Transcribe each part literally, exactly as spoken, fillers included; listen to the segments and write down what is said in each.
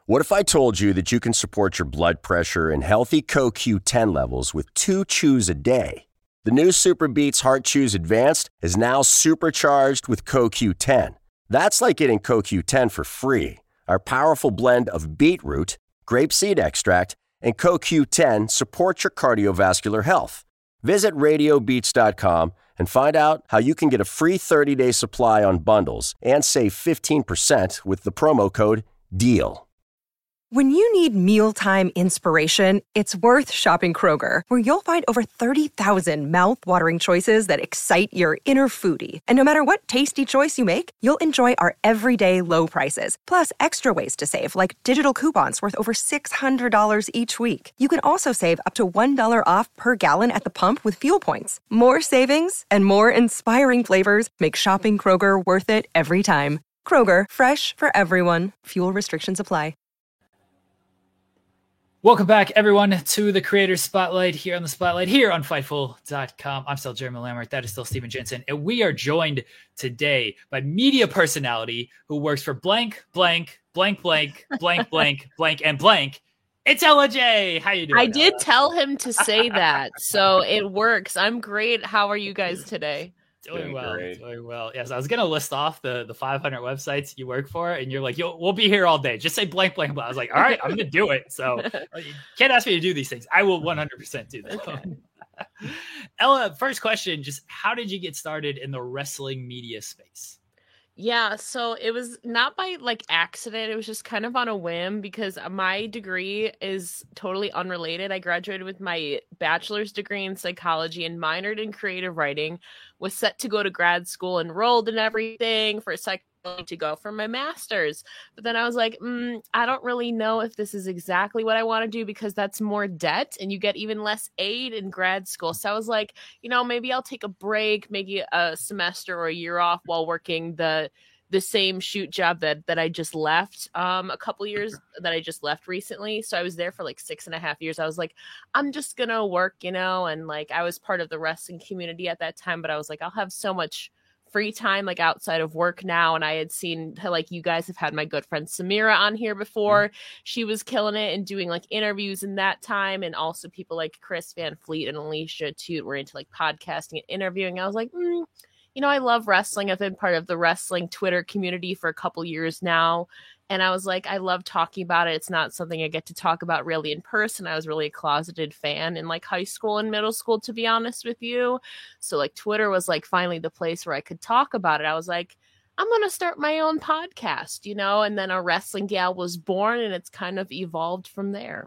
What if I told you that you can support your blood pressure and healthy C O Q ten levels with two chews a day? The new Super Beats Heart Chews Advanced is now supercharged with C O Q ten. That's like getting C O Q ten for free. Our powerful blend of beetroot, grapeseed extract, and C O Q ten supports your cardiovascular health. Visit radio beats dot com and find out how you can get a free thirty-day supply on bundles and save fifteen percent with the promo code DEAL. When you need mealtime inspiration, it's worth shopping Kroger, where you'll find over thirty thousand mouth-watering choices that excite your inner foodie. And no matter what tasty choice you make, you'll enjoy our everyday low prices, plus extra ways to save, like digital coupons worth over six hundred dollars each week. You can also save up to one dollar off per gallon at the pump with fuel points. More savings and more inspiring flavors make shopping Kroger worth it every time. Kroger, fresh for everyone. Fuel restrictions apply. Welcome back, everyone, to the Creator Spotlight here on the Spotlight here on Fightful dot com. I'm still Jeremy Lambert. That is still Steven Jensen. And we are joined today by media personality who works for blank, blank, blank, blank, blank, blank, blank, and blank. It's Ella J. How you doing? I did tell him to say that, so it works. I'm great. How are you guys today? Doing well, great. doing well. Yes, I was gonna list off the the five hundred websites you work for, and you're like, "Yo, we'll be here all day. Just say blank, blank, blank." I was like, "All right, I'm gonna do it." So you can't ask me to do these things. I will one hundred percent do that. Okay. Ella, first question: just how did you get started in the wrestling media space? Yeah, so it was not by like accident. It was just kind of on a whim because my degree is totally unrelated. I graduated with my bachelor's degree in psychology and minored in creative writing, was set to go to grad school, enrolled and everything for psychology to go for my master's. But then I was like, mm, I don't really know if this is exactly what I want to do because that's more debt and you get even less aid in grad school. So I was like, you know, maybe I'll take a break, maybe a semester or a year off while working the the same shoot job that that I just left um, a couple years that I just left recently. So I was there for like six and a half years. I was like, I'm just going to work, you know, and like I was part of the wrestling community at that time, but I was like, I'll have so much free time like outside of work now. And I had seen like you guys have had my good friend Samira on here before. Mm-hmm. She was killing it and doing like interviews in that time. And also people like Chris Van Fleet and Alicia Toot were into like podcasting and interviewing. I was like, mm, you know, I love wrestling. I've been part of the wrestling Twitter community for a couple years now. And I was like, I love talking about it. It's not something I get to talk about really in person. I was really a closeted fan in like high school and middle school, to be honest with you. So like Twitter was like finally the place where I could talk about it. I was like, I'm going to start my own podcast, you know, and then A Wrestling Gal was born and it's kind of evolved from there.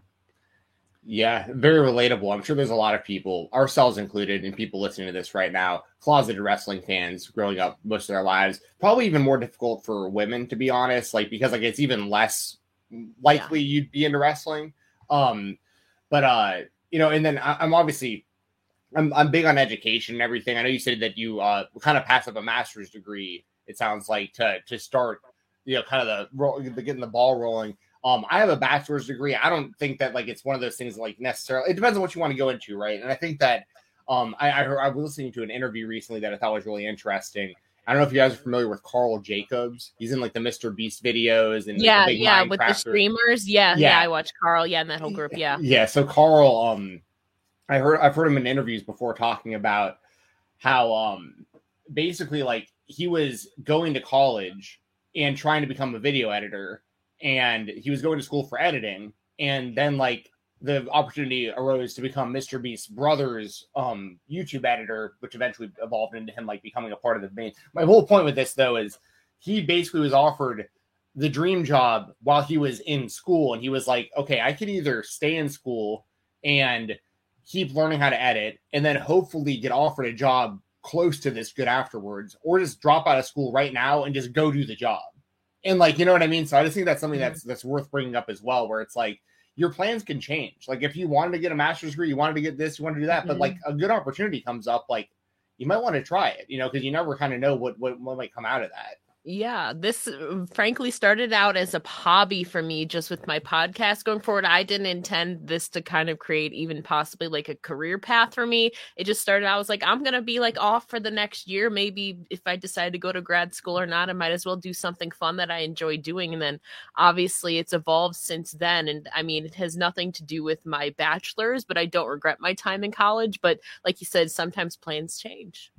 Yeah, very relatable. I'm sure there's a lot of people, ourselves included, and people listening to this right now, closeted wrestling fans growing up most of their lives. Probably even more difficult for women, to be honest, like because like it's even less likely yeah. you'd be into wrestling. Um, but uh, you know, and then I, I'm obviously I'm I'm big on education and everything. I know you said that you uh kind of passed up a master's degree. It sounds like to to start, you know, kind of the, the getting the ball rolling. Um, I have a bachelor's degree. I don't think that like it's one of those things like necessarily. It depends on what you want to go into, right? And I think that um, I, I, heard, I was listening to an interview recently that I thought was really interesting. I don't know if you guys are familiar with Carl Jacobs. He's in like the Mister Beast videos and yeah, like, the big yeah, Minecrafters. with the streamers. Yeah, yeah, yeah, I watch Carl. Yeah, and that whole group. Yeah, yeah. So Carl, um, I heard I've heard him in interviews before talking about how um, basically like he was going to college and trying to become a video editor. And he was going to school for editing, and then like the opportunity arose to become Mister Beast's brother's um, YouTube editor, which eventually evolved into him like becoming a part of the main. My whole point with this though is he basically was offered the dream job while he was in school, and he was like, okay, I could either stay in school and keep learning how to edit, and then hopefully get offered a job close to this good afterwards, or just drop out of school right now and just go do the job. And like, you know what I mean? So I just think that's something that's that's worth bringing up as well, where it's like your plans can change. Like if you wanted to get a master's degree, you wanted to get this, you want to do that, mm-hmm. but like a good opportunity comes up, like you might want to try it, you know, because you never kind of know what, what what might come out of that. Yeah, this uh, frankly started out as a hobby for me just with my podcast going forward. I didn't intend this to kind of create even possibly like a career path for me. It just started, I was like, I'm going to be like off for the next year. Maybe if I decide to go to grad school or not, I might as well do something fun that I enjoy doing. And then obviously it's evolved since then. And I mean, it has nothing to do with my bachelor's, but I don't regret my time in college. But like you said, sometimes plans change.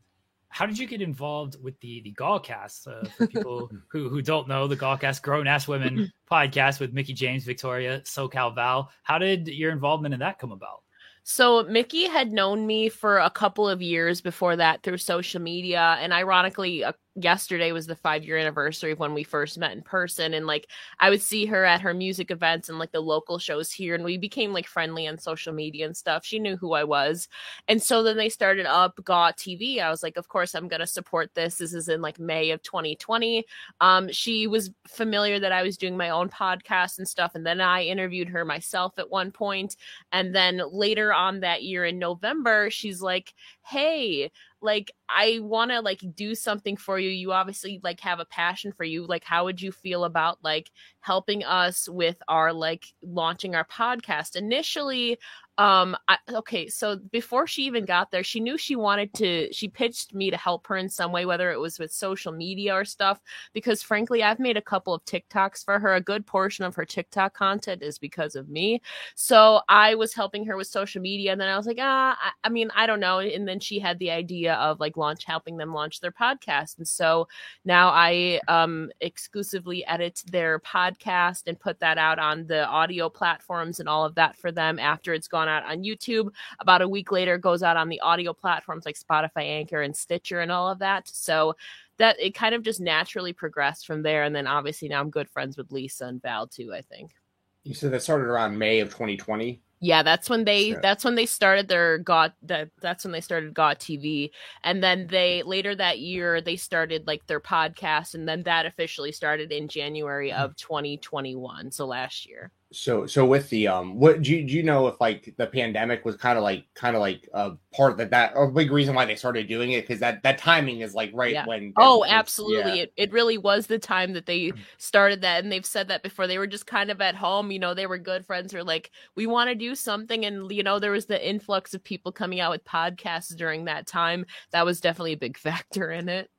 How did you get involved with the the Gallcast? Uh, for people who who don't know, the Gallcast, Grown Ass Women podcast with Mickey James, Victoria, SoCal Val. How did your involvement in that come about? So Mickey had known me for a couple of years before that through social media. And ironically, uh, yesterday was the five year anniversary of when we first met in person. And like, I would see her at her music events and like the local shows here. And we became like friendly on social media and stuff. She knew who I was. And so then they started up G A W T V. I was like, of course, I'm going to support this. This is in like May of twenty twenty. Um, she was familiar that I was doing my own podcast and stuff. And then I interviewed her myself at one point. And then later on that year in November, she's like, hey, like, I want to like do something for you. You obviously like have a passion for you. Like, how would you feel about like helping us with our like launching our podcast? Initially, um, I, okay, so before she even got there, she knew she wanted to, she pitched me to help her in some way, whether it was with social media or stuff, because frankly, I've made a couple of TikToks for her. A good portion of her TikTok content is because of me. So I was helping her with social media. And then I was like, ah, I, I mean, I don't know. And then she had the idea of like launch, helping them launch their podcast. And so now I um, exclusively edit their podcast and put that out on the audio platforms and all of that for them after it's gone out on YouTube. About a week later, it goes out on the audio platforms like Spotify, Anchor, and Stitcher and all of that. So that it kind of just naturally progressed from there. And then obviously now I'm good friends with Lisa and Val too, I think. You said that started around May of twenty twenty. Yeah, that's when they Yeah. that's when they started their got that that's when they started Got T V. And then they later that year they started like their podcast, and then that officially started in January of twenty twenty-one, so last year. So, so with the um, what do you, do you know if like the pandemic was kind of like kind of like a part that that or a big reason why they started doing it, because that that timing is like right Yeah. when Oh, everything's- absolutely. yeah. It it really was the time that they started that, and they've said that before. They were just kind of at home, you know, they were good friends who were like, we want to do something, and you know, there was the influx of people coming out with podcasts during that time. That was definitely a big factor in it.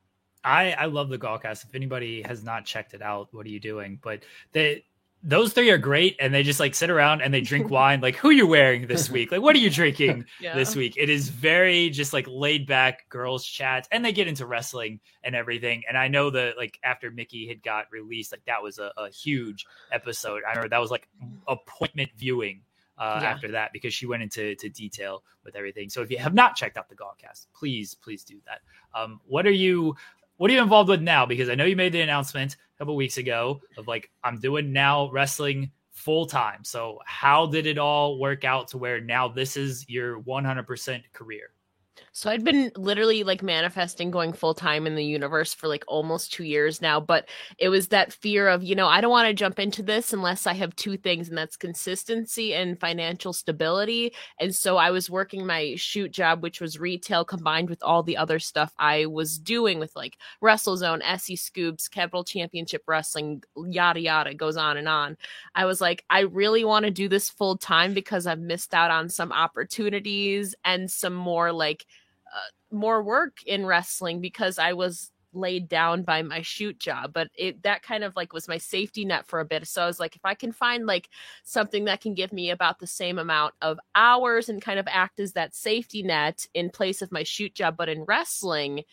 I, I love the Gallcast. If anybody has not checked it out, what are you doing? But they, those three are great, and they just like sit around and they drink wine. Like, who are you wearing this week? Like, what are you drinking Yeah. this week? It is very just like laid back girls chat, and they get into wrestling and everything. And I know that like after Mickey had got released, like that was a, a huge episode. I remember that was like appointment viewing uh, Yeah. after that, because she went into to detail with everything. So if you have not checked out the Gallcast, please, please do that. Um, what are you, what are you involved with now? Because I know you made the announcement a couple weeks ago of like, I'm doing now wrestling full time. So how did it all work out to where now this is your one hundred percent career? So I'd been literally like manifesting going full time in the universe for like almost two years now, but it was that fear of, you know, I don't want to jump into this unless I have two things, and that's consistency and financial stability. And so I was working my shoot job, which was retail, combined with all the other stuff I was doing with like WrestleZone, S E Scoops, Capital Championship Wrestling, yada, yada, goes on and on. I was like, I really want to do this full time because I've missed out on some opportunities and some more like Uh, more work in wrestling because I was laid down by my shoot job, but it that kind of like was my safety net for a bit. So I was like, if I can find like something that can give me about the same amount of hours and kind of act as that safety net in place of my shoot job, but in wrestling,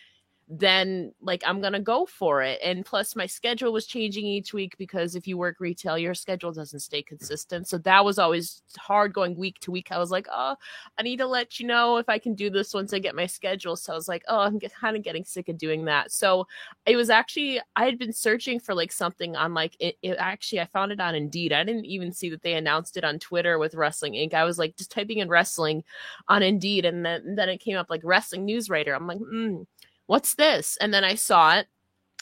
then like I'm gonna go for it. And plus my schedule was changing each week, because if you work retail, your schedule doesn't stay consistent. So that was always hard going week to week. I was like, oh, I need to let you know if I can do this once I get my schedule. So I was like, oh, I'm get, kind of getting sick of doing that. So it was actually, I had been searching for like something on like, it, it actually, I found it on Indeed. I didn't even see that they announced it on Twitter with Wrestling Incorporated. I was like just typing in wrestling on Indeed, and then, then it came up like wrestling news writer. I'm like, hmm. What's this? And then I saw it,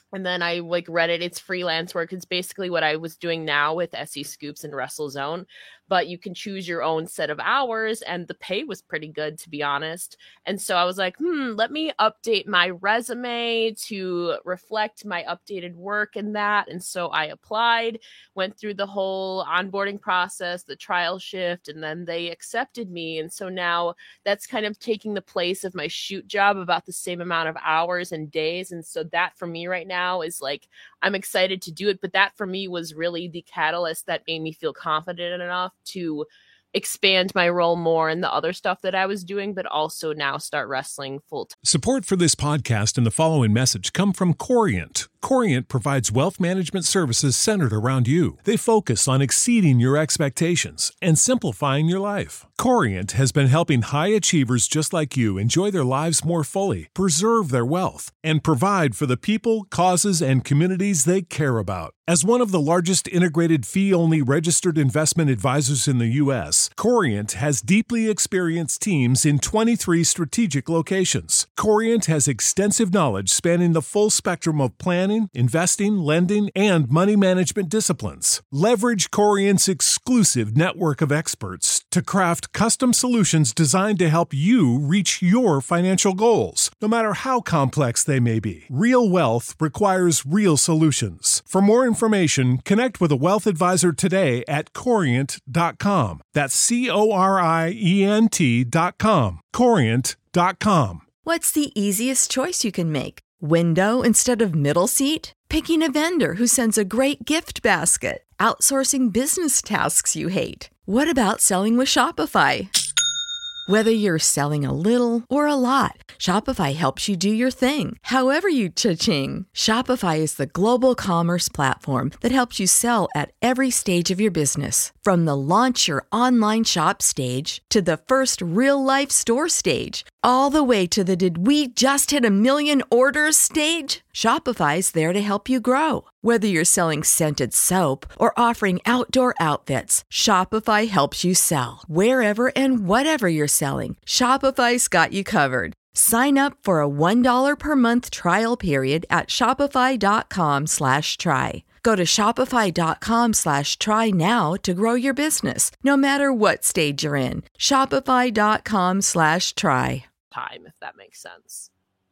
And then I like read it. It's freelance work. It's basically what I was doing now with S E Scoops and WrestleZone, but you can choose your own set of hours, and the pay was pretty good, to be honest. And so I was like, hmm, let me update my resume to reflect my updated work in that. And so I applied, went through the whole onboarding process, the trial shift, and then they accepted me. And so now that's kind of taking the place of my shoot job, about the same amount of hours and days. And so that for me right now is like, I'm excited to do it. But that for me was really the catalyst that made me feel confident enough to expand my role more in the other stuff that I was doing, but also now start wrestling full time. Support for this podcast and the following message come from Corient. Corient provides wealth management services centered around you. They focus on exceeding your expectations and simplifying your life. Corient has been helping high achievers just like you enjoy their lives more fully, preserve their wealth, and provide for the people, causes, and communities they care about. As one of the largest integrated fee-only registered investment advisors in the U S, Corient has deeply experienced teams in twenty-three strategic locations. Corient has extensive knowledge spanning the full spectrum of planning, investing, lending, and money management disciplines. Leverage Corient's exclusive network of experts to craft custom solutions designed to help you reach your financial goals, no matter how complex they may be. Real wealth requires real solutions. For more information, connect with a wealth advisor today at corient dot com. That's C O R I E N T dot com. corient dot com. What's the easiest choice you can make? Window instead of middle seat? Picking a vendor who sends a great gift basket? Outsourcing business tasks you hate? What about selling with Shopify? Whether you're selling a little or a lot, Shopify helps you do your thing, however you cha-ching. Shopify is the global commerce platform that helps you sell at every stage of your business. From the launch your online shop stage to the first real-life store stage, all the way to the did we just hit a million orders stage. Shopify's there to help you grow. Whether you're selling scented soap or offering outdoor outfits, Shopify helps you sell. Wherever and whatever you're selling, Shopify's got you covered. Sign up for a one dollar per month trial period at shopify.com slash try. Go to shopify.com slash try now to grow your business, no matter what stage you're in. Shopify.com slash try. Time, if that makes sense.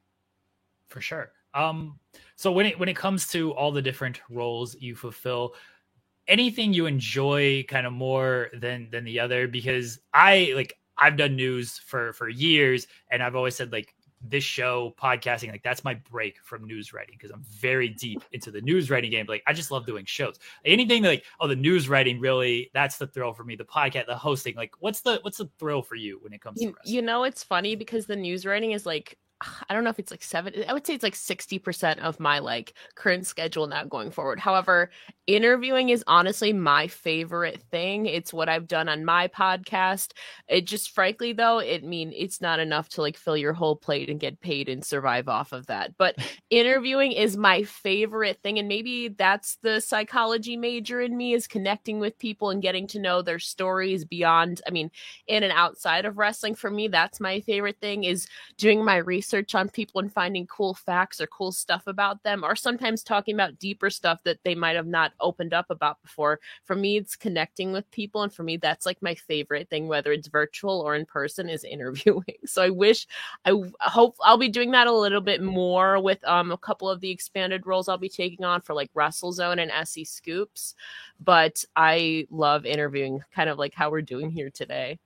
For sure. Um, so when it when it comes to all the different roles you fulfill, anything you enjoy kind of more than than the other? Because I like I've done news for for years, and I've always said like this show, podcasting, like that's my break from news writing because I'm very deep into the news writing game. Like I just love doing shows. Anything like oh the news writing really that's the thrill for me. The podcast, the hosting, like what's the what's the thrill for you when it comes you, to wrestling? You know, it's funny because the news writing is like, I don't know if it's like seven, I would say it's like sixty percent of my like current schedule now going forward. However, interviewing is honestly my favorite thing. It's what I've done on my podcast. It just frankly though, it mean it's not enough to like fill your whole plate and get paid and survive off of that. But interviewing is my favorite thing. And maybe that's the psychology major in me, is connecting with people and getting to know their stories beyond, I mean, in and outside of wrestling. For me, that's my favorite thing, is doing my research on people and finding cool facts or cool stuff about them, or sometimes talking about deeper stuff that they might have not opened up about before. For me, it's connecting with people. And for me, that's like my favorite thing, whether it's virtual or in person, is interviewing. So I wish, I hope I'll be doing that a little bit more with um, a couple of the expanded roles I'll be taking on for like WrestleZone and S E Scoops. But I love interviewing, kind of like how we're doing here today.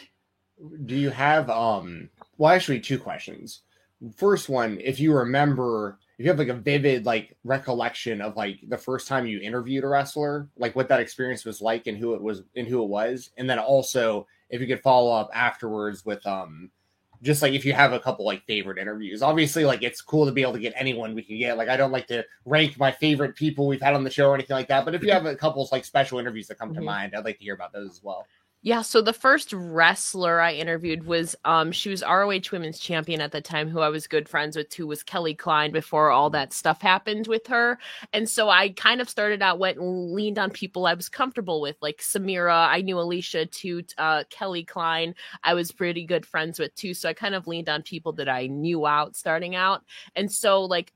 Do you have, um, well, actually two questions. First one, if you remember, if you have like a vivid like recollection of like the first time you interviewed a wrestler, like what that experience was like and who it was and who it was. And then also if you could follow up afterwards with um just like if you have a couple like favorite interviews. Obviously, like it's cool to be able to get anyone we can get. Like I don't like to rank my favorite people we've had on the show or anything like that. But if you have a couple like special interviews that come mm-hmm. to mind, I'd like to hear about those as well. Yeah, so the first wrestler I interviewed was, um, she was R O H Women's Champion at the time, who I was good friends with, who was Kelly Klein, before all that stuff happened with her. And so I kind of started out, went and leaned on people I was comfortable with, like Samira. I knew Alicia too, uh, Kelly Klein, I was pretty good friends with too. So I kind of leaned on people that I knew out starting out. And so like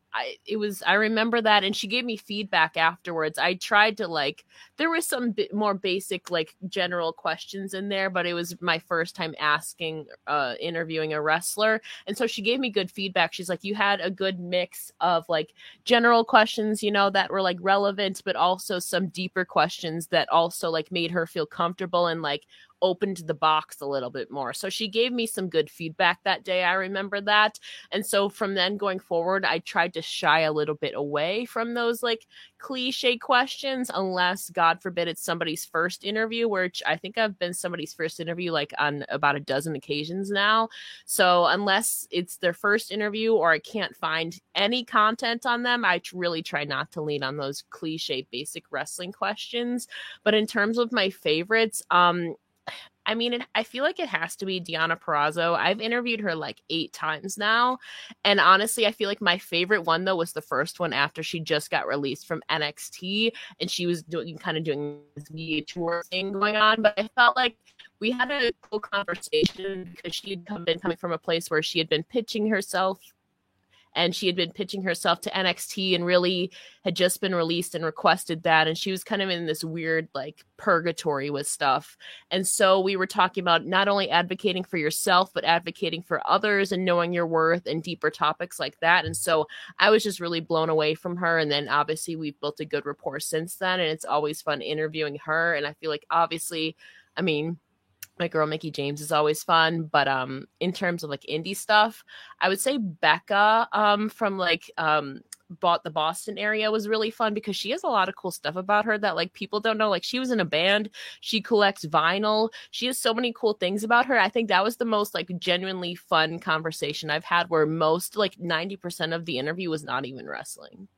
I, it was, I remember that. And she gave me feedback afterwards. I tried to like, there was some bit more basic, like general questions in there, but it was my first time asking, uh, interviewing a wrestler. And so she gave me good feedback. She's like, you had a good mix of like general questions, you know, that were like relevant, but also some deeper questions that also like made her feel comfortable and like opened the box a little bit more. So she gave me some good feedback that day. I remember that. And so from then going forward, I tried to shy a little bit away from those like cliche questions, unless God forbid it's somebody's first interview, which I think I've been somebody's first interview like on about a dozen occasions now. So unless it's their first interview or I can't find any content on them, I really try not to lean on those cliche basic wrestling questions. But in terms of my favorites, um, I mean, it, I feel like it has to be Deonna Purrazzo. I've interviewed her like eight times now. And honestly, I feel like my favorite one, though, was the first one after she just got released from N X T. And she was doing kind of doing this V H tour thing going on. But I felt like we had a cool conversation because she had come, been coming from a place where she had been pitching herself. And she had been pitching herself to N X T and really had just been released and requested that. And she was kind of in this weird like purgatory with stuff. And so we were talking about not only advocating for yourself, but advocating for others and knowing your worth and deeper topics like that. And so I was just really blown away from her. And then obviously we've built a good rapport since then. And it's always fun interviewing her. And I feel like obviously, I mean, my girl Mickie James is always fun, but um, in terms of like indie stuff, I would say Becca um from like um bought the Boston area was really fun because she has a lot of cool stuff about her that like people don't know. Like she was in a band, she collects vinyl, she has so many cool things about her. I think that was the most like genuinely fun conversation I've had, where most like ninety percent of the interview was not even wrestling.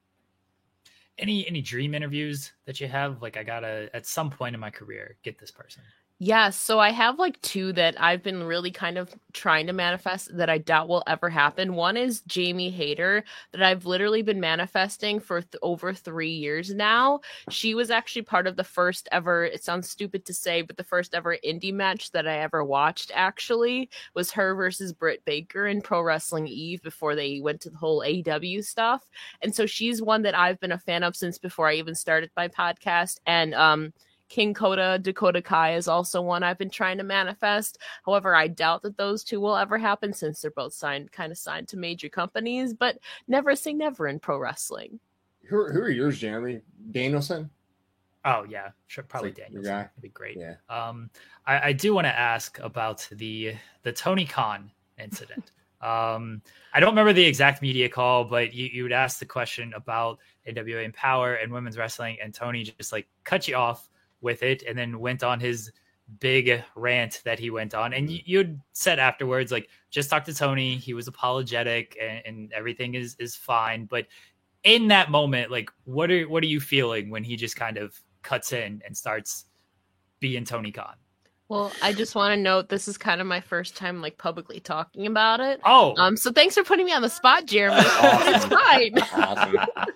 Any any dream interviews that you have? Like I gotta at some point in my career get this person. Yes, so I have like two that I've been really kind of trying to manifest that I doubt will ever happen. One is Jamie Hayter, that I've literally been manifesting for th- over three years now. She was actually part of the first ever, it sounds stupid to say, but the first ever indie match that I ever watched actually was her versus Britt Baker in Pro Wrestling Eve before they went to the whole A E W stuff. And so she's one that I've been a fan of since before I even started my podcast. And um King Kota, Dakota Kai is also one I've been trying to manifest. However, I doubt that those two will ever happen since they're both signed, kind of signed to major companies, but never say never in pro wrestling. Who, who are yours, Jeremy? Danielson? Oh yeah, sure, probably like Danielson. That'd be great. Yeah. Um, I, I do want to ask about the the Tony Khan incident. um, I don't remember the exact media call, but you, you would ask the question about A W A Empower and women's wrestling, and Tony just like cut you off with it and then went on his big rant that he went on. And you, you'd said afterwards, like, just talk to Tony. He was apologetic and, and everything is, is fine. But in that moment, like, what are, what are you feeling when he just kind of cuts in and starts being Tony Khan? Well, I just want to note this is kind of my first time like publicly talking about it. Oh, um, so thanks for putting me on the spot, Jeremy. Awesome. It's fine. Awesome.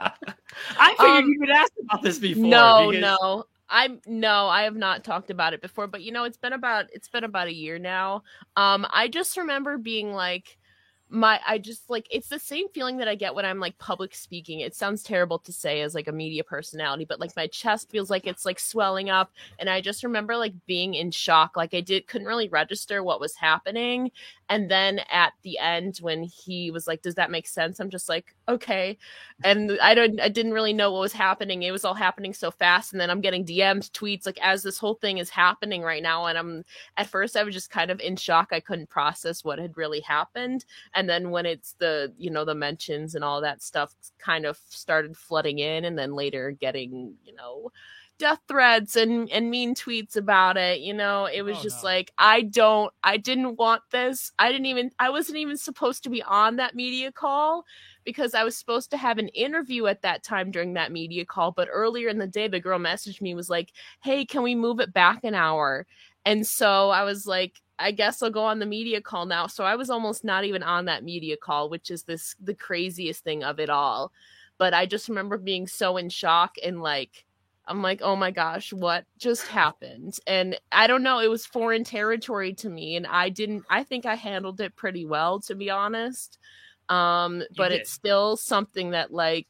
I figured um, you would ask about this before. No, because... no. I'm no, I have not talked about it before, but you know, it's been about it's been about a year now. Um, I just remember being like, my I just like it's the same feeling that I get when I'm like public speaking. It sounds terrible to say as like a media personality, but like my chest feels like it's like swelling up, and I just remember like being in shock. Like I did couldn't really register what was happening, and then at the end when he was like, "Does that make sense?" I'm just like, "Okay," and I don't I didn't really know what was happening. It was all happening so fast, and then I'm getting D Ms, tweets like as this whole thing is happening right now, and I'm at first I was just kind of in shock. I couldn't process what had really happened. And then when it's the, you know, the mentions and all that stuff kind of started flooding in, and then later getting, you know, death threats and, and mean tweets about it, you know, it was oh, just no. like, I don't, I didn't want this. I didn't even, I wasn't even supposed to be on that media call because I was supposed to have an interview at that time during that media call. But earlier in the day, the girl messaged me, was like, hey, can we move it back an hour? And so I was like, I guess I'll go on the media call now. So I was almost not even on that media call, which is this the craziest thing of it all. But I just remember being so in shock and like, I'm like, oh my gosh, what just happened? And I don't know, it was foreign territory to me. And I didn't, I think I handled it pretty well, to be honest. Um, but did. it's still something that like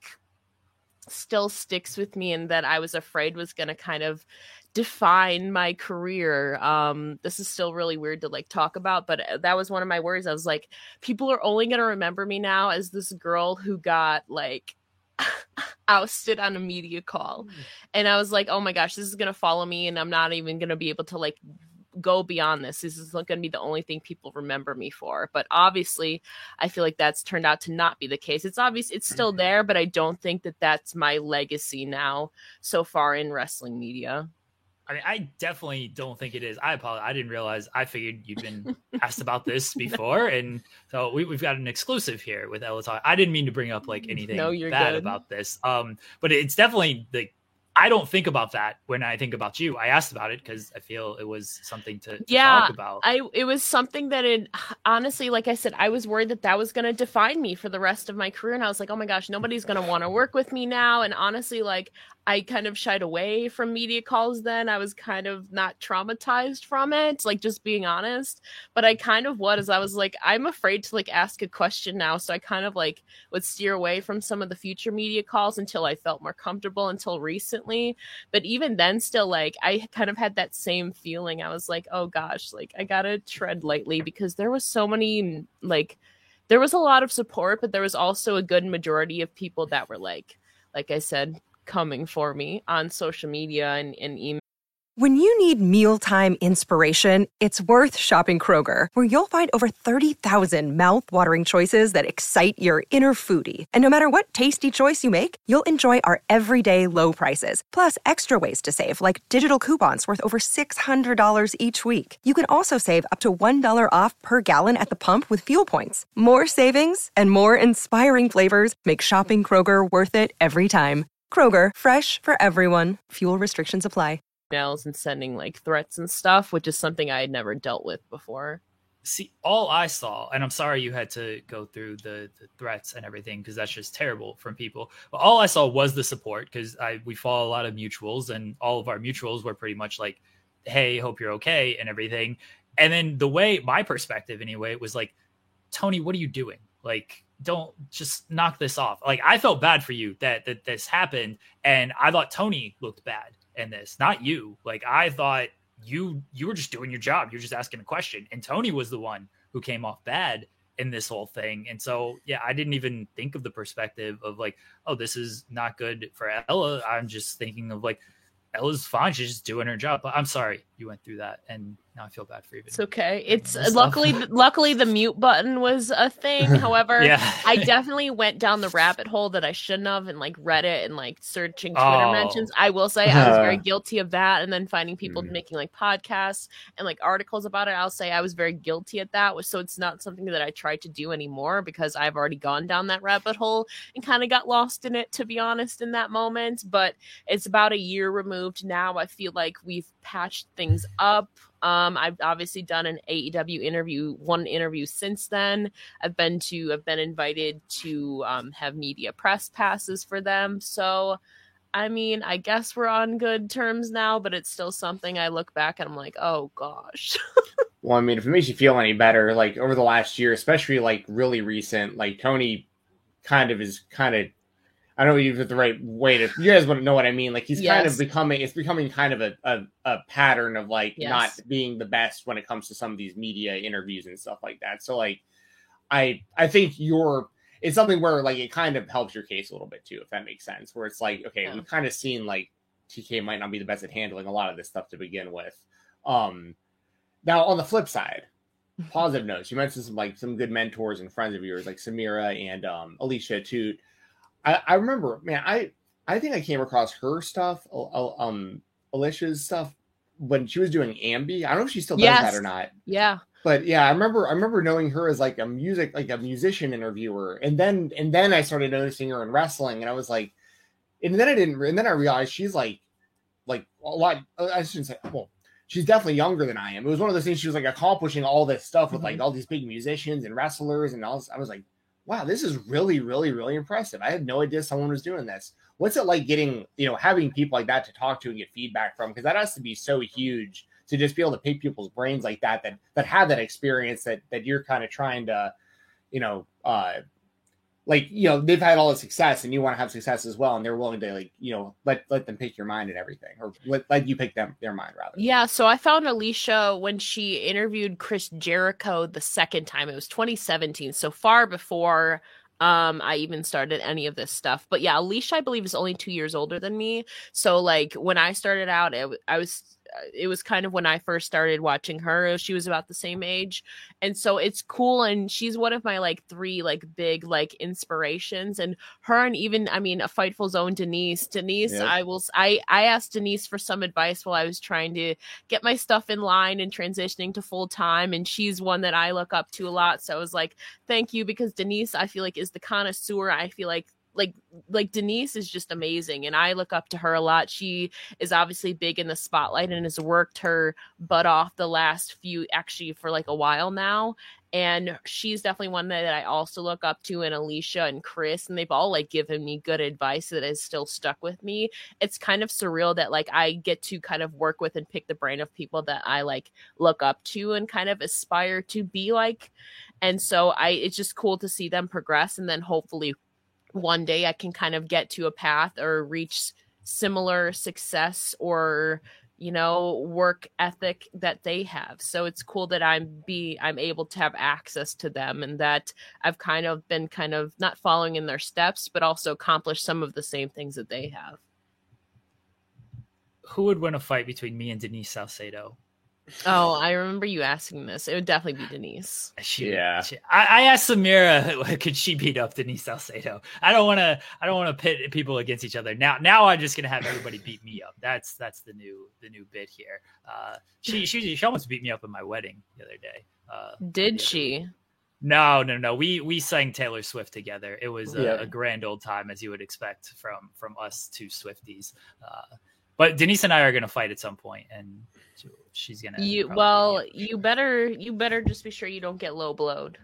still sticks with me and that I was afraid was going to kind of define my career. Um, this is still really weird to like talk about, but that was one of my worries. I was like, people are only going to remember me now as this girl who got like ousted on a media call. Mm. And I was like, oh my gosh, this is going to follow me and I'm not even going to be able to like go beyond this. This is not going to be the only thing people remember me for. But obviously, I feel like that's turned out to not be the case. It's obvious it's still there, but I don't think that that's my legacy now so far in wrestling media. I mean, I definitely don't think it is. I apologize. I didn't realize. I figured you've been asked about this before, and so we, we've got an exclusive here with Ella Talk. I didn't mean to bring up like anything no, you're bad good. about this, um, but it's definitely the. I don't think about that when I think about you. I asked about it because I feel it was something to, to yeah, talk about. I it was something that it honestly, like I said, I was worried that that was going to define me for the rest of my career, and I was like, oh my gosh, nobody's going to want to work with me now. And honestly, like I kind of shied away from media calls then. I was kind of not traumatized from it, like just being honest. But I kind of was. I was like, I'm afraid to like ask a question now. So I kind of like would steer away from some of the future media calls until I felt more comfortable until recently. But even then still, like I kind of had that same feeling. I was like, oh gosh, like I gotta tread lightly because there was so many, like there was a lot of support, but there was also a good majority of people that were like, like I said, coming for me on social media and, and email. When you need mealtime inspiration, it's worth shopping Kroger, where you'll find over thirty thousand mouth-watering choices that excite your inner foodie. And no matter what tasty choice you make, you'll enjoy our everyday low prices, plus extra ways to save, like digital coupons worth over six hundred dollars each week. You can also save up to one dollar off per gallon at the pump with fuel points. More savings and more inspiring flavors make shopping Kroger worth it every time. Kroger, fresh for everyone. Fuel restrictions apply. Emails and sending like threats and stuff, which is something I had never dealt with before. See, all I saw, and I'm sorry you had to go through the, the threats and everything because that's just terrible from people. But all I saw was the support because I we follow a lot of mutuals, and all of our mutuals were pretty much like, "Hey, hope you're okay," and everything. And then the way my perspective, anyway, was like, "Tony, what are you doing? Like, don't just knock this off." Like, I felt bad for you that that this happened, and I thought Tony looked bad in this, not you. Like, I thought you you were just doing your job. You're just asking a question, and Tony was the one who came off bad in this whole thing. And so, yeah, I didn't even think of the perspective of like, oh, this is not good for Ella. I'm just thinking of like, Ella's fine. She's just doing her job. But I'm sorry you went through that, and now I feel bad for you. It's okay. It's uh, luckily, luckily the mute button was a thing. However, yeah. I definitely went down the rabbit hole that I shouldn't have, and like Reddit and like searching Twitter oh. mentions. I will say I was very guilty of that, and then finding people mm. making like podcasts and like articles about it. I'll say I was very guilty at that. So it's not something that I try to do anymore because I've already gone down that rabbit hole and kind of got lost in it, to be honest, in that moment. But it's about a year removed now. I feel like we've patched things up. Um, I've obviously done an A E W interview, one interview since then. I've been to, I've been invited to um, have media press passes for them. So, I mean, I guess we're on good terms now, but it's still something I look back and I'm like, oh gosh. Well, I mean, if it makes you feel any better, like over the last year, especially like really recent, like Tony kind of is kind of, I don't know if it's the right way to, you guys wouldn't know what I mean. Like he's yes. kind of becoming, it's becoming kind of a, a, a pattern of like yes. not being the best when it comes to some of these media interviews and stuff like that. So like, I, I think you're, it's something where like, it kind of helps your case a little bit too, if that makes sense, where it's like, okay, yeah. we've kind of seen like T K might not be the best at handling a lot of this stuff to begin with. Um, now on the flip side, positive notes, you mentioned some like some good mentors and friends of yours like Samira and um, Alicia Toot. I, I remember, man, I, I think I came across her stuff, um, Alicia's stuff when she was doing Ambi. I don't know if she still does yes. that or not. Yeah. But yeah, I remember, I remember knowing her as like a music, like a musician interviewer. And then, and then I started noticing her in wrestling and I was like, and then I didn't, and then I realized she's like, like a lot, I shouldn't say, well, she's definitely younger than I am. It was one of those things. She was like accomplishing all this stuff with mm-hmm. like all these big musicians and wrestlers and all this. I was like, wow, this is really, really, really impressive. I had no idea someone was doing this. What's it like getting, you know, having people like that to talk to and get feedback from? Because that has to be so huge to just be able to pick people's brains like that, that, that have that experience that, that you're kind of trying to, you know, uh, like, you know, they've had all the success and you want to have success as well. And they're willing to, like, you know, let, let them pick your mind and everything, or let, let you pick them, their mind rather. Yeah. So I found Alicia when she interviewed Chris Jericho the second time. It was twenty seventeen. So far before um, I even started any of this stuff. But yeah, Alicia, I believe, is only two years older than me. So like when I started out, it, I was, it was kind of when I first started watching her. She was about the same age. And so it's cool. And she's one of my like three like big like inspirations. And her, and even, I mean, a Fightful's own Denise. Denise, yep. I will, I, I asked Denise for some advice while I was trying to get my stuff in line and transitioning to full time. And she's one that I look up to a lot. So I was like, thank you, because Denise, I feel like, is the connoisseur. I feel like like like Denise is just amazing, and I look up to her a lot. She is obviously big in the spotlight and has worked her butt off the last few, actually for like a while now, and she's definitely one that I also look up to, and Alicia and Chris, and they've all like given me good advice that has still stuck with me. It's kind of surreal that like I get to kind of work with and pick the brain of people that I like look up to and kind of aspire to be like. And so I it's just cool to see them progress, and then hopefully one day I can kind of get to a path or reach similar success or, you know, work ethic that they have. So it's cool that I'm be I'm able to have access to them, and that I've kind of been kind of not following in their steps, but also accomplished some of the same things that they have. Who would win a fight between me and Denise Salcedo? Oh, I remember you asking this. It would definitely be Denise. She, yeah, she, I, I asked Samira, could she beat up Denise Salcedo? I don't want to. I don't want to pit people against each other. Now, now I'm just gonna have everybody beat me up. That's that's the new the new bit here. Uh, she she she almost beat me up at my wedding the other day. Uh, Did she? Day. No, no, no. We we sang Taylor Swift together. It was a, yeah. a grand old time, as you would expect from from us two Swifties. Uh, but Denise and I are gonna fight at some point, and she's gonna you well you better you better just be sure you don't get low blowed.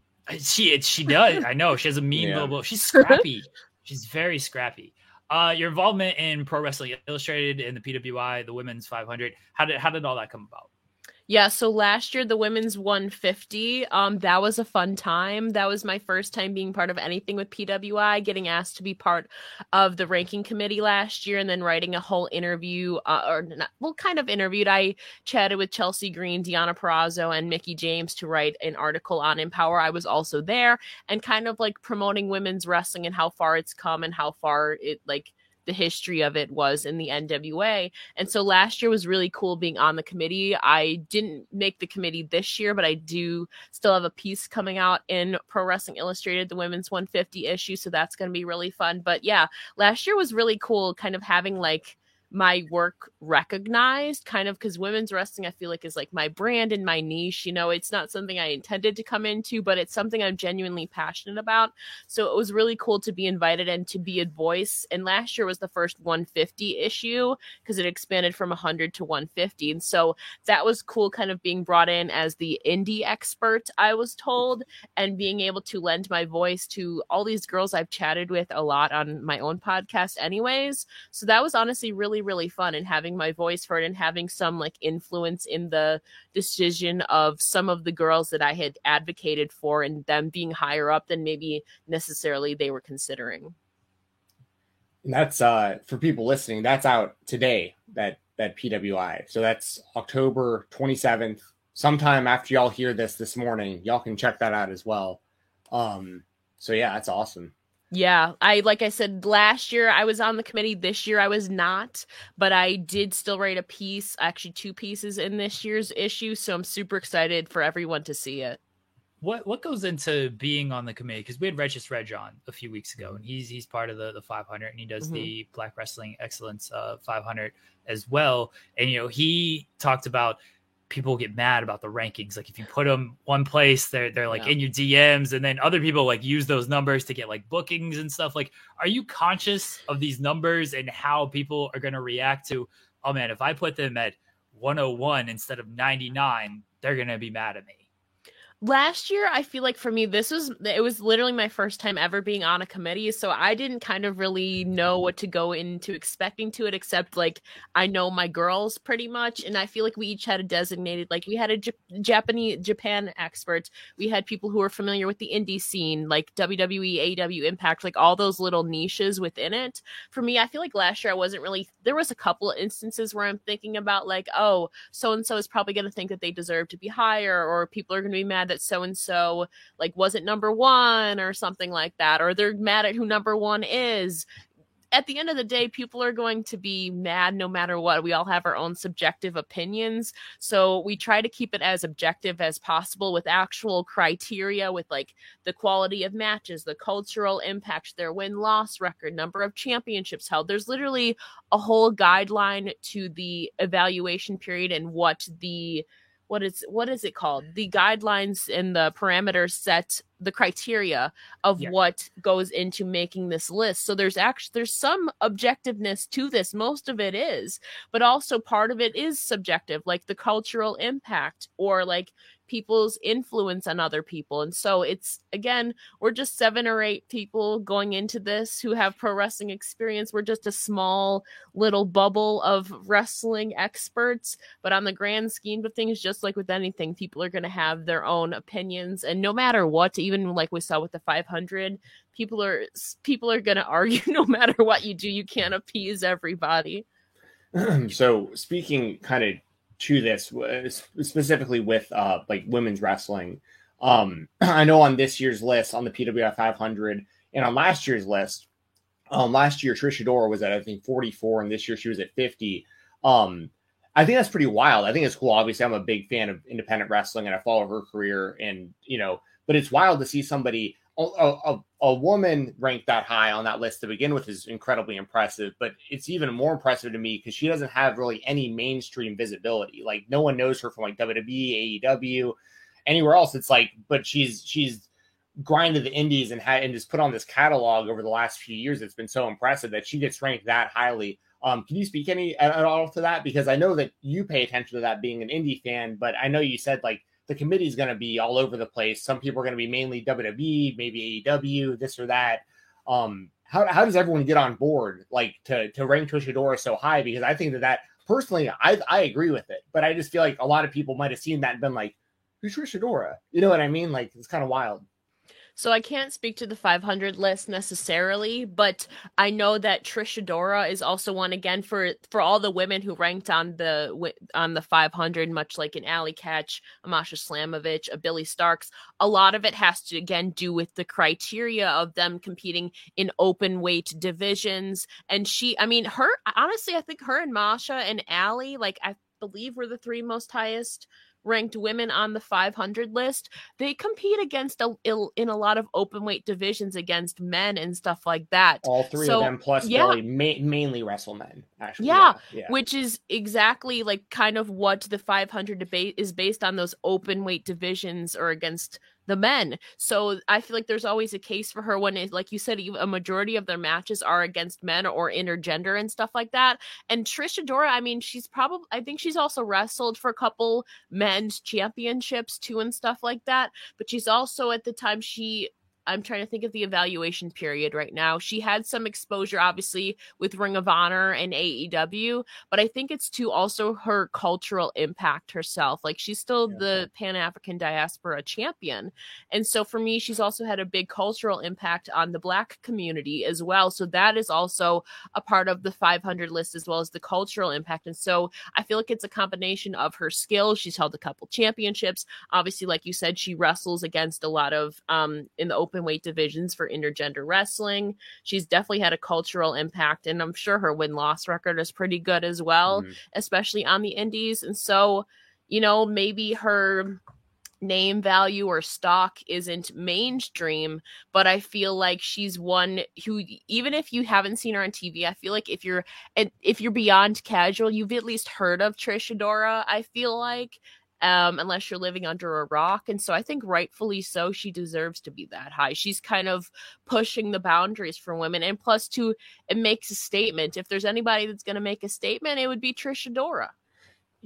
She she does. I know she has a mean yeah. low blow. She's scrappy. She's very scrappy. Uh your involvement in Pro Wrestling Illustrated and the P W I, the women's five hundred, how did how did all that come about? Yeah, so last year, the women's one fifty, um, that was a fun time. That was my first time being part of anything with P W I, getting asked to be part of the ranking committee last year, and then writing a whole interview, uh, or not, well, kind of interviewed. I chatted with Chelsea Green, Deonna Purrazzo, and Mickie James to write an article on Empower. I was also there, and kind of like promoting women's wrestling and how far it's come and how far it like the history of it was in the N W A. And so last year was really cool being on the committee. I didn't make the committee this year, but I do still have a piece coming out in Pro Wrestling Illustrated, the women's one fifty issue. So that's going to be really fun. But yeah, last year was really cool kind of having like my work recognized, kind of, because women's wrestling I feel like is like my brand and my niche. You know, it's not something I intended to come into, but it's something I'm genuinely passionate about. So it was really cool to be invited and to be a voice. And last year was the first one fifty issue because it expanded from one hundred to one fifty. And so that was cool, kind of being brought in as the indie expert, I was told, and being able to lend my voice to all these girls I've chatted with a lot on my own podcast anyways. So that was honestly really really fun, and having my voice for it and having some like influence in the decision of some of the girls that I had advocated for, and them being higher up than maybe necessarily they were considering. And that's uh for people listening, that's out today, that that P W I. So that's October twenty-seventh. Sometime after y'all hear this this morning, y'all can check that out as well. Um so yeah, that's awesome. Yeah, I like I said, last year I was on the committee. This year I was not, but I did still write a piece, actually two pieces in this year's issue. So I'm super excited for everyone to see it. What what goes into being on the committee? Because we had Regis Reg on a few weeks ago, and he's he's part of the, the five hundred, and he does mm-hmm. the Black Wrestling Excellence uh, five hundred as well. And, you know, he talked about people get mad about the rankings. Like if you put them one place, they're they're like yeah. in your D Ms, and then other people like use those numbers to get like bookings and stuff. Like, are you conscious of these numbers and how people are going to react to, oh man, if I put them at one oh one instead of ninety-nine, they're going to be mad at me? Last year, I feel like for me, this was, it was literally my first time ever being on a committee. So I didn't kind of really know what to go into expecting to it, except like I know my girls pretty much. And I feel like we each had a designated, like we had a J- Japanese, Japan expert. We had people who were familiar with the indie scene, like W W E, A E W, Impact, like all those little niches within it. For me, I feel like last year I wasn't really, there was a couple of instances where I'm thinking about like, oh, so-and-so is probably going to think that they deserve to be higher, or people are going to be mad that so-and-so like wasn't number one or something like that, or they're mad at who number one is. At the end of the day, people are going to be mad no matter what. We all have our own subjective opinions. So we try to keep it as objective as possible with actual criteria, with like the quality of matches, the cultural impact, their win-loss record, number of championships held. There's literally a whole guideline to the evaluation period and what the What is what is it called? The guidelines and the parameters set the criteria of Yeah. what goes into making this list. So there's actually there's some objectiveness to this. Most of it is, but also part of it is subjective, like the cultural impact or like people's influence on other people. And so it's, again, we're just seven or eight people going into this who have pro wrestling experience. We're just a small little bubble of wrestling experts, but on the grand scheme of things, just like with anything, people are going to have their own opinions. And no matter what, even like we saw with the five hundred, people are people are going to argue no matter what you do. You can't appease everybody. So speaking kind of to this, uh, specifically with uh, like women's wrestling, um, I know on this year's list on the P W I five hundred and on last year's list, um, last year Trish Adora was at I think forty-four, and this year she was at fifty. Um, I think that's pretty wild. I think it's cool. Obviously, I'm a big fan of independent wrestling, and I follow her career, and you know, but it's wild to see somebody. A, a, a woman ranked that high on that list to begin with is incredibly impressive, but it's even more impressive to me because she doesn't have really any mainstream visibility. Like no one knows her from like W W E, A E W, anywhere else. It's like, but she's she's grinded the indies and had and just put on this catalog over the last few years. It's been so impressive that she gets ranked that highly. Um, can you speak any at, at all to that? Because I know that you pay attention to that being an indie fan, but I know you said like the committee is going to be all over the place. Some people are going to be mainly W W E, maybe A E W, this or that. Um, how how does everyone get on board, like to to rank Trish Adora so high? Because I think that that personally, I I agree with it, but I just feel like a lot of people might have seen that and been like, "Who's Trish Adora?" You know what I mean? Like it's kind of wild. So I can't speak to the five hundred list necessarily, but I know that Trish Adora is also one, again, for for all the women who ranked on the on the five hundred, much like an Allie Katch, a Masha Slamovich, a Billy Starks. A lot of it has to, again, do with the criteria of them competing in open weight divisions. And she, I mean, her, honestly, I think her and Masha and Allie, like, I believe were the three most highest ranked women on the five hundred list. They compete against a, in a lot of open weight divisions against men and stuff like that. All three so, of them plus yeah. Billy ma- mainly wrestle men, actually. Yeah, yeah, yeah, which is exactly like kind of what the five hundred debate is based on, those open weight divisions or against the men. So I feel like there's always a case for her when it, like you said, a majority of their matches are against men or intergender and stuff like that. And Trish Adora, I mean, she's probably, I think she's also wrestled for a couple men's championships too and stuff like that. But she's also, at the time she, I'm trying to think of the evaluation period right now. She had some exposure, obviously, with Ring of Honor and A E W, but I think it's to also her cultural impact herself. Like, she's still yeah. the Pan-African diaspora champion. And so for me, she's also had a big cultural impact on the Black community as well. So that is also a part of the five hundred list, as well as the cultural impact. And so I feel like it's a combination of her skills. She's held a couple championships. Obviously, like you said, she wrestles against a lot of, um, in the open weight divisions for intergender wrestling. She's definitely had a cultural impact, and I'm sure her win-loss record is pretty good as well, mm-hmm. especially on the indies. And so, you know, maybe her name value or stock isn't mainstream, but I feel like she's one who, even if you haven't seen her on T V, I feel like if you're if you're beyond casual, you've at least heard of Trish Adora, I feel like. Um, unless you're living under a rock. And so I think rightfully so, she deserves to be that high. She's kind of pushing the boundaries for women. And plus, too, it makes a statement. If there's anybody that's going to make a statement, it would be Trish Adora.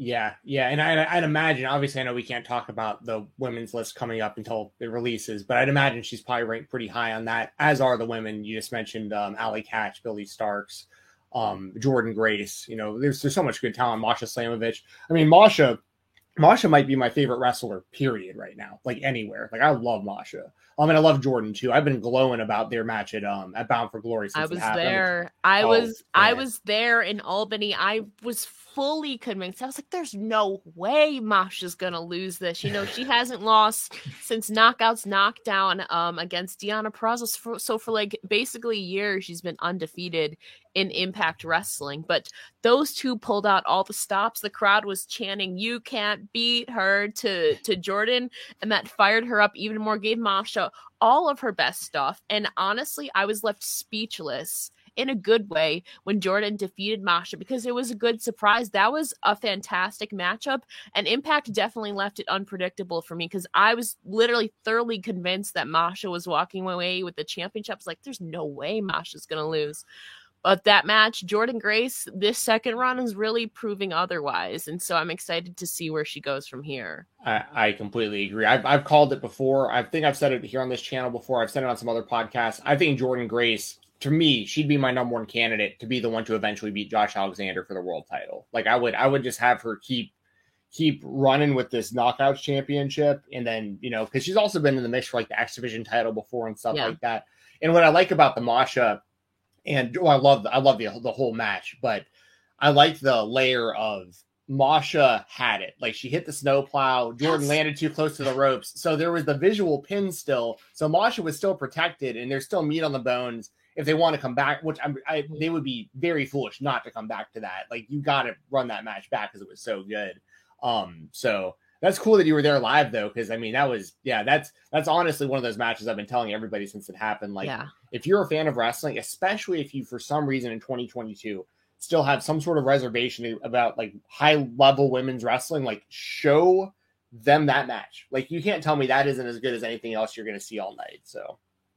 Yeah, yeah, and I, I'd imagine. Obviously, I know we can't talk about the women's list coming up until it releases, but I'd imagine she's probably ranked pretty high on that. As are the women you just mentioned: um, Allie Katch, Billy Starks, um, Jordan Grace. You know, there's there's so much good talent. Masha Slamovich. I mean, Masha. Masha might be my favorite wrestler, period, right now. Like anywhere. Like I love Masha. I mean, I love Jordan too. I've been glowing about their match at um at Bound for Glory since I was it happened. there. I Oh, was I man. was there in Albany. I was fully convinced. I was like, there's no way Masha's gonna lose this. You know, she hasn't lost since Knockouts Knockdown um against Deonna Purrazzo. So for like basically a year, she's been undefeated in Impact Wrestling. But those two pulled out all the stops. The crowd was chanting, "You can't beat her" to to Jordan, and that fired her up even more, gave Masha all of her best stuff. And honestly, I was left speechless in a good way when Jordan defeated Masha, because it was a good surprise. That was a fantastic matchup, and Impact definitely left it unpredictable for me, because I was literally thoroughly convinced that Masha was walking away with the championship. I was like, there's no way Masha's gonna lose. But that match, Jordan Grace, this second run is really proving otherwise. And so I'm excited to see where she goes from here. I, I completely agree. I've, I've called it before. I think I've said it here on this channel before. I've said it on some other podcasts. I think Jordan Grace, to me, she'd be my number one candidate to be the one to eventually beat Josh Alexander for the world title. Like I would, I would just have her keep, keep running with this Knockouts championship. And then, you know, because she's also been in the mix for like the X Division title before and stuff Yeah. like that. And what I like about the Masha, and well, I love the, I love the the whole match, but I like the layer of Masha had it. Like she hit the snowplow, Jordan Yes. landed too close to the ropes, so there was the visual pin still. So Masha was still protected, and there's still meat on the bones if they want to come back. Which I'm, I, they would be very foolish not to come back to that. Like you got to run that match back because it was so good. Um, so. That's cool that you were there live though, because I mean that was yeah, that's that's honestly one of those matches I've been telling everybody since it happened. Like Yeah. if you're a fan of wrestling, especially if you for some reason in twenty twenty-two still have some sort of reservation about like high level women's wrestling, like show them that match. Like you can't tell me that isn't as good as anything else you're gonna see all night. So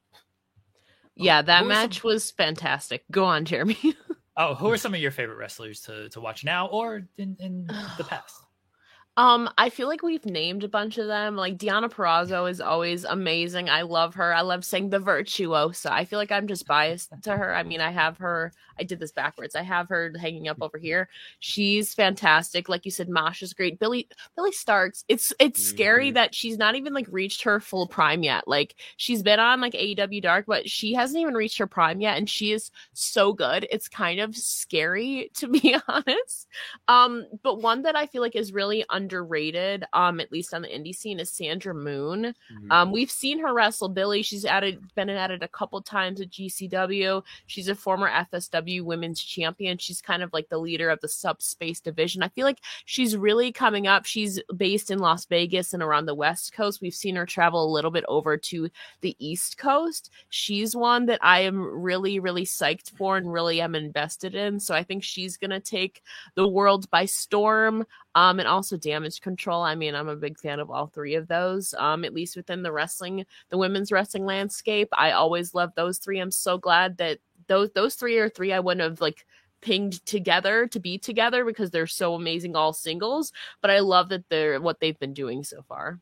Yeah, that Who are match some- was fantastic. Go on, Jeremy. Oh, who are some of your favorite wrestlers to, to watch now or in, in the past? Um, I feel like we've named a bunch of them. Like Deonna Purrazzo is always amazing. I love her. I love saying the virtuosa. I feel like I'm just biased to her. I mean, I have her. I did this backwards. I have her hanging up over here. She's fantastic. Like you said, Masha's great. Billy Billy Starks. It's it's scary Mhm. that she's not even like reached her full prime yet. Like she's been on like A E W Dark, but she hasn't even reached her prime yet, and she is so good. It's kind of scary to be honest. Um, but one that I feel like is really underrated, um, at least on the indie scene, is Sandra Moon. Mhm. Um, we've seen her wrestle Billy. She's added been added a couple times at G C W. She's a former F S W women's champion. She's kind of like the leader of the subspace division. I feel like she's really coming up. She's based in Las Vegas and around the West Coast. We've seen her travel a little bit over to the East Coast. She's one that I am really, really psyched for and really am invested in. So I think she's gonna take the world by storm. Um, and also Damage Control. I mean, I'm a big fan of all three of those. Um, at least within the wrestling, the women's wrestling landscape, I always love those three. I'm so glad that those those three are three I wouldn't have like pinged together to be together because they're so amazing all singles. But I love that they're what they've been doing so far.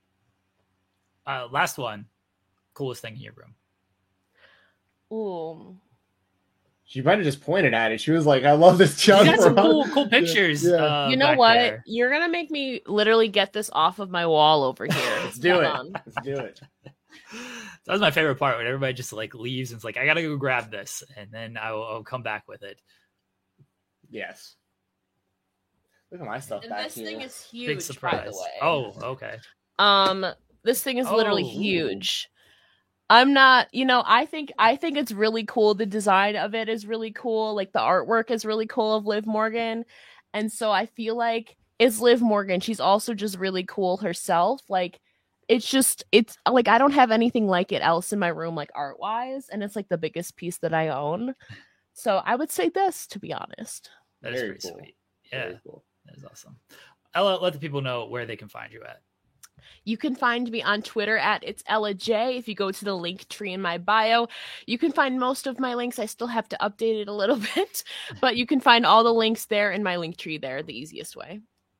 Uh, last one. Coolest thing in your room. Ooh. She might have just pointed at it. She was like, I love this You John. got some Brown." cool, cool pictures. Yeah. Uh, You know back what? there. You're gonna make me literally get this off of my wall over here. Let's do Hold it. on. Let's do it. That was my favorite part when everybody just like leaves and it's like, I gotta go grab this, and then I will I'll come back with it. Yes. Look at my stuff And back this here. thing is Big huge, by surprise. the way. Oh, okay. Um, this thing is literally Oh, ooh. huge. I'm not, you know, I think I think it's really cool. The design of it is really cool. Like the artwork is really cool of Liv Morgan. And so I feel like it's Liv Morgan. She's also just really cool herself. Like it's just it's like I don't have anything like it else in my room, like art wise, and it's like the biggest piece that I own. So I would say this, to be honest. That is Very pretty cool. sweet. Yeah, Very cool. that is awesome. Ella, let the people know where they can find you at. You can find me on Twitter at It's Ella J. If you go to the link tree in my bio, you can find most of my links. I still have to update it a little bit, but you can find all the links there in my link tree there, the easiest way.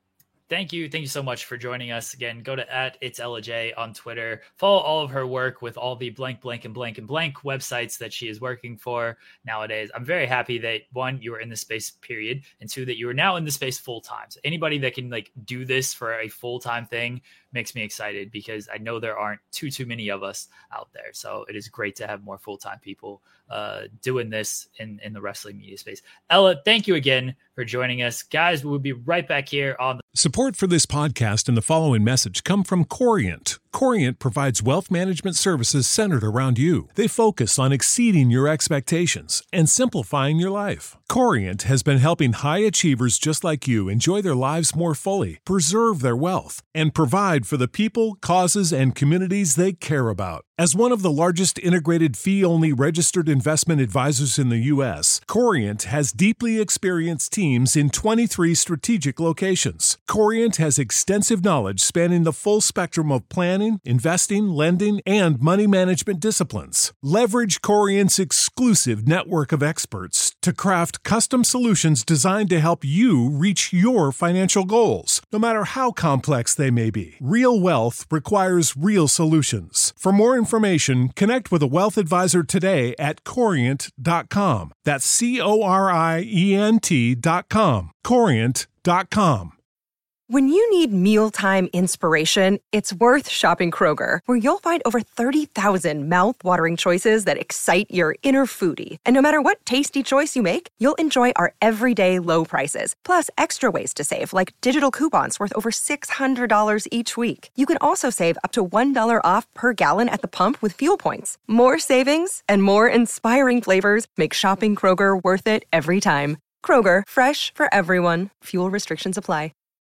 thank you. Thank you so much for joining us again. Go to at It's Ella J on Twitter. Follow all of her work with all the blank, blank, and blank and blank websites that she is working for nowadays. I'm very happy that one, you were in the space period, and two, that you are now in the space full time. So anybody that can like do this for a full-time thing makes me excited, because I know there aren't too, too many of us out there. So it is great to have more full-time people uh, doing this in, in the wrestling media space. Ella, thank you again for joining us. Guys, we will be right back here on the Support for this podcast and the following message come from Corient. Corient provides wealth management services centered around you. They focus on exceeding your expectations and simplifying your life. Corient has been helping high achievers just like you enjoy their lives more fully, preserve their wealth, and provide for the people, causes, and communities they care about. As one of the largest integrated fee-only registered investment advisors in the U S, Corient has deeply experienced teams in twenty-three strategic locations. Corient has extensive knowledge spanning the full spectrum of planning, investing, lending, and money management disciplines. Leverage Corient's exclusive network of experts to craft custom solutions designed to help you reach your financial goals, no matter how complex they may be. Real wealth requires real solutions. For more information, connect with a wealth advisor today at corient dot com. That's C O R I E N T dot com. corient dot com. When you need mealtime inspiration, it's worth shopping Kroger, where you'll find over thirty thousand mouth-watering choices that excite your inner foodie. And no matter what tasty choice you make, you'll enjoy our everyday low prices, plus extra ways to save, like digital coupons worth over six hundred dollars each week. You can also save up to one dollar off per gallon at the pump with fuel points. More savings and more inspiring flavors make shopping Kroger worth it every time. Kroger, fresh for everyone. Fuel restrictions apply.